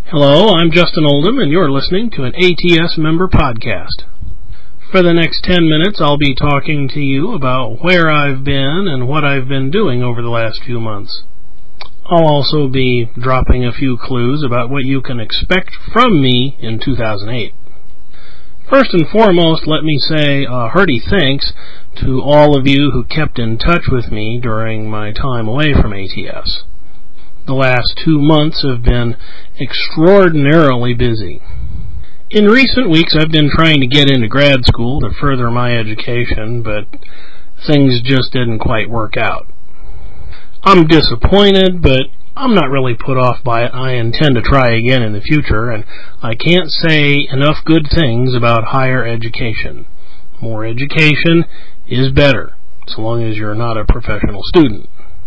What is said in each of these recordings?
Hello, I'm Justin Oldham, and you're listening to an ATS member podcast. For the next 10 minutes, I'll be talking to you about where I've been and what I've been doing over the last few months. I'll also be dropping a few clues about what you can expect from me in 2008. First and foremost, let me say a hearty thanks to all of you who kept in touch with me during my time away from ATS. The last 2 months have been extraordinarily busy. In recent weeks, I've been trying to get into grad school to further my education, but things just didn't quite work out. I'm disappointed, but I'm not really put off by it. I intend to try again in the future, and I can't say enough good things about higher education. More education is better, so long as you're not a professional student.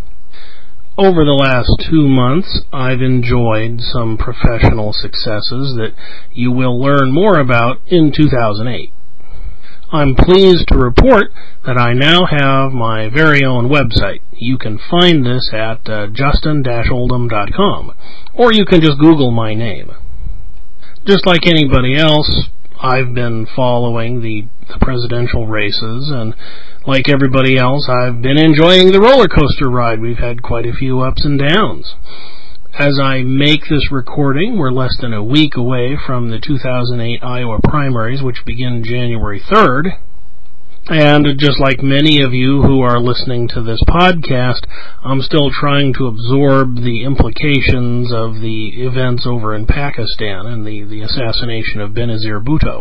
Over the last 2 months, I've enjoyed some professional successes that you will learn more about in 2008. I'm pleased to report that I now have my very own website. You can find this at justin-oldham.com, or you can just Google my name. Just like anybody else, I've been following the presidential races, and like everybody else, I've been enjoying the roller coaster ride. We've had quite a few ups and downs. As I make this recording, we're less than a week away from the 2008 Iowa primaries, which begin January 3rd. And just like many of you who are listening to this podcast, I'm still trying to absorb the implications of the events over in Pakistan and the assassination of Benazir Bhutto.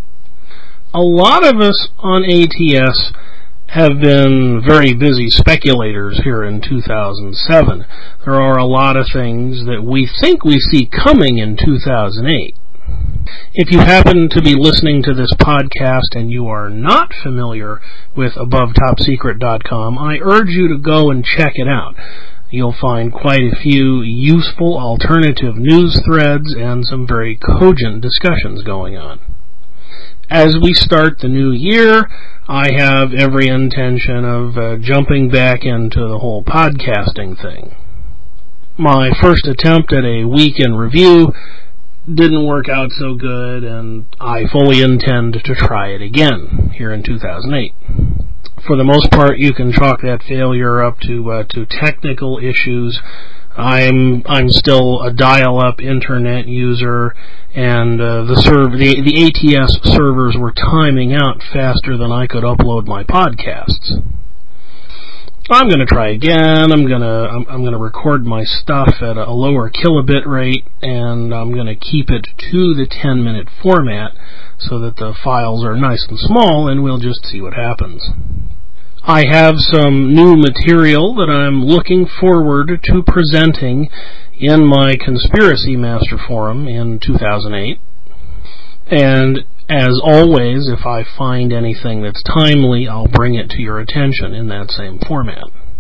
A lot of us on ATS have been very busy speculators here in 2007. There are a lot of things that we think we see coming in 2008. If you happen to be listening to this podcast and you are not familiar with AboveTopSecret.com, I urge you to go and check it out. You'll find quite a few useful alternative news threads and some very cogent discussions going on. As we start the new year, I have every intention of jumping back into the whole podcasting thing. My first attempt at a week in review didn't work out so good, and I fully intend to try it again here in 2008. For the most part, you can chalk that failure up to technical issues. I'm still a dial-up internet user, and the ATS servers were timing out faster than I could upload my podcasts. I'm going to try again. I'm going to record my stuff at a lower kilobit rate, and I'm going to keep it to the 10-minute format so that the files are nice and small, and we'll just see what happens. I have some new material that I'm looking forward to presenting in my Conspiracy Master Forum in 2008. And as always, if I find anything that's timely, I'll bring it to your attention in that same format.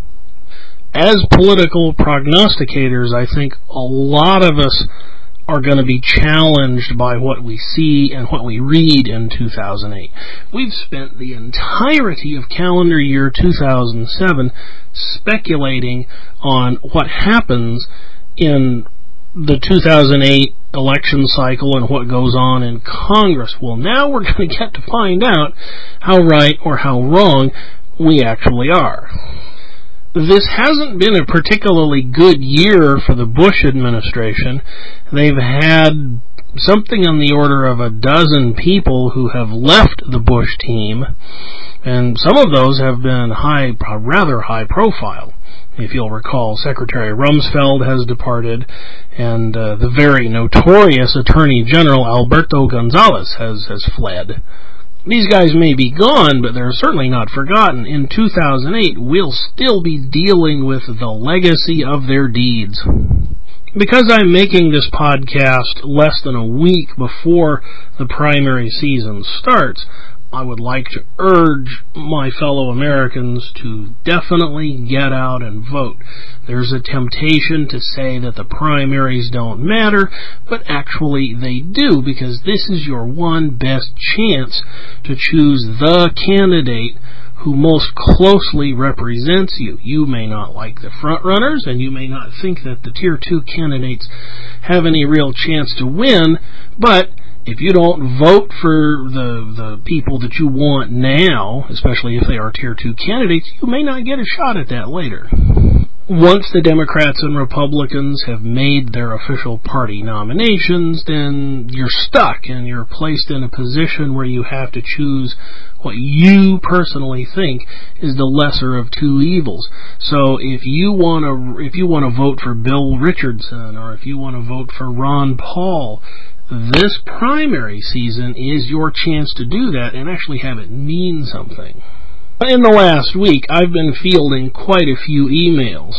As political prognosticators, I think a lot of us are going to be challenged by what we see and what we read in 2008. We've spent the entirety of calendar year 2007 speculating on what happens in the 2008 election cycle and what goes on in Congress. Well, now we're going to get to find out how right or how wrong we actually are. This hasn't been a particularly good year for the Bush administration. They've had something on the order of 12 people who have left the Bush team, and some of those have been rather high profile. If you'll recall, Secretary Rumsfeld has departed, and the very notorious Attorney General Alberto Gonzales has fled. These guys may be gone, but they're certainly not forgotten. In 2008, we'll still be dealing with the legacy of their deeds. Because I'm making this podcast less than a week before the primary season starts, I would like to urge my fellow Americans to definitely get out and vote. There's a temptation to say that the primaries don't matter, but actually they do, because this is your one best chance to choose the candidate who most closely represents you. You may not like the front runners, and you may not think that the Tier 2 candidates have any real chance to win, but if you don't vote for the people that you want now, especially if they are Tier 2 candidates, you may not get a shot at that later. Once the Democrats and Republicans have made their official party nominations, then you're stuck and you're placed in a position where you have to choose what you personally think is the lesser of two evils. So if you want to vote for Bill Richardson, or if you want to vote for Ron Paul, this primary season is your chance to do that and actually have it mean something. In the last week, I've been fielding quite a few emails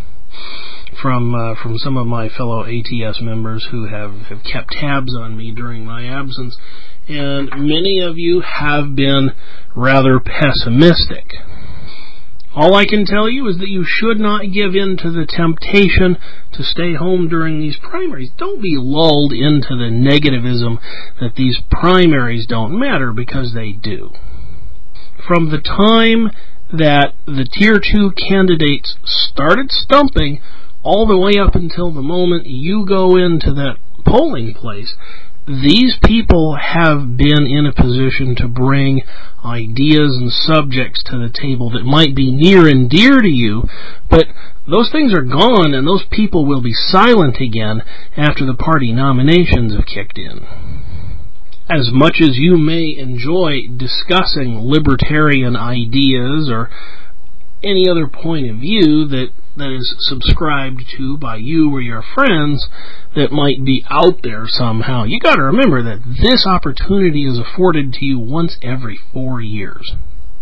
from some of my fellow ATS members who have kept tabs on me during my absence, and many of you have been rather pessimistic. All I can tell you is that you should not give in to the temptation to stay home during these primaries. Don't be lulled into the negativism that these primaries don't matter, because they do. From the time that the Tier 2 candidates started stumping all the way up until the moment you go into that polling place, these people have been in a position to bring ideas and subjects to the table that might be near and dear to you, but those things are gone, and those people will be silent again after the party nominations have kicked in. As much as you may enjoy discussing libertarian ideas or any other point of view that is subscribed to by you or your friends that might be out there somehow, you got to remember that this opportunity is afforded to you once every 4 years.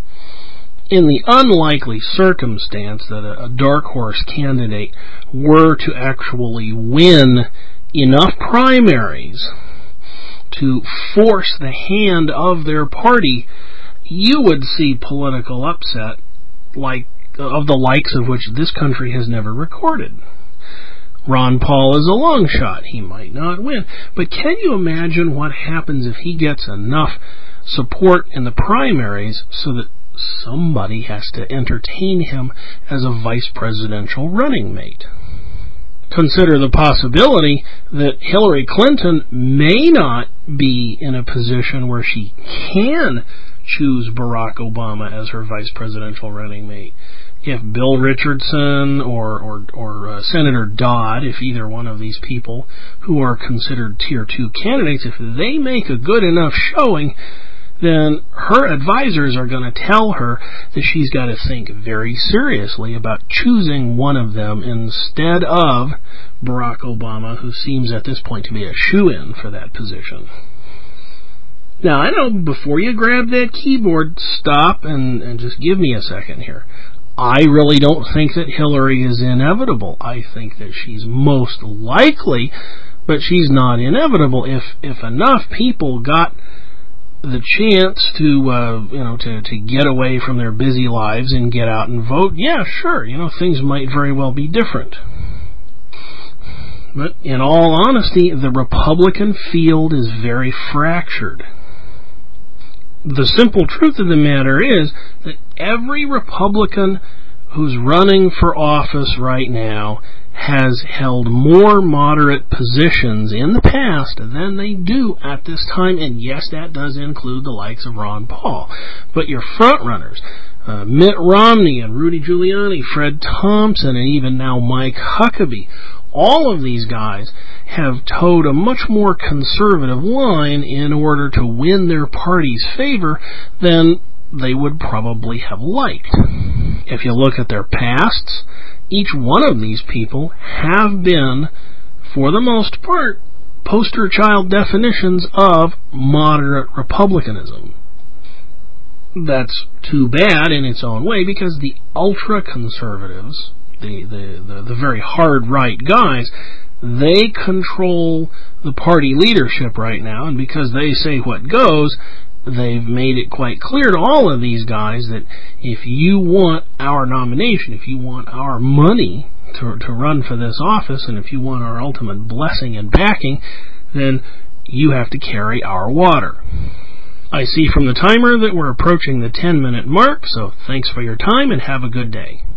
In the unlikely circumstance that a dark horse candidate were to actually win enough primaries to force the hand of their party, you would see political upset of the likes of which this country has never recorded. Ron Paul is a long shot. He might not win. But can you imagine what happens if he gets enough support in the primaries so that somebody has to entertain him as a vice presidential running mate? Consider the possibility that Hillary Clinton may not be in a position where she can choose Barack Obama as her vice presidential running mate. If Bill Richardson or Senator Dodd, if either one of these people who are considered Tier 2 candidates, if they make a good enough showing, then her advisors are going to tell her that she's got to think very seriously about choosing one of them instead of Barack Obama, who seems at this point to be a shoo-in for that position. Now, I know before you grab that keyboard, stop and just give me a second here. I really don't think that Hillary is inevitable. I think that she's most likely, but she's not inevitable. If enough people got the chance to get away from their busy lives and get out and vote, yeah, sure, things might very well be different. But in all honesty, the Republican field is very fractured. The simple truth of the matter is that every Republican who's running for office right now has held more moderate positions in the past than they do at this time, and yes, that does include the likes of Ron Paul. But your front-runners, Mitt Romney and Rudy Giuliani, Fred Thompson, and even now Mike Huckabee, all of these guys have towed a much more conservative line in order to win their party's favor than they would probably have liked. If you look at their pasts, each one of these people have been, for the most part, poster child definitions of moderate republicanism. That's too bad in its own way, because the ultra-conservatives, the very hard right guys, they control the party leadership right now, and because they say what goes, they've made it quite clear to all of these guys that if you want our nomination, if you want our money to run for this office, and if you want our ultimate blessing and backing, then you have to carry our water. I see from the timer that we're approaching the 10-minute mark, so thanks for your time and have a good day.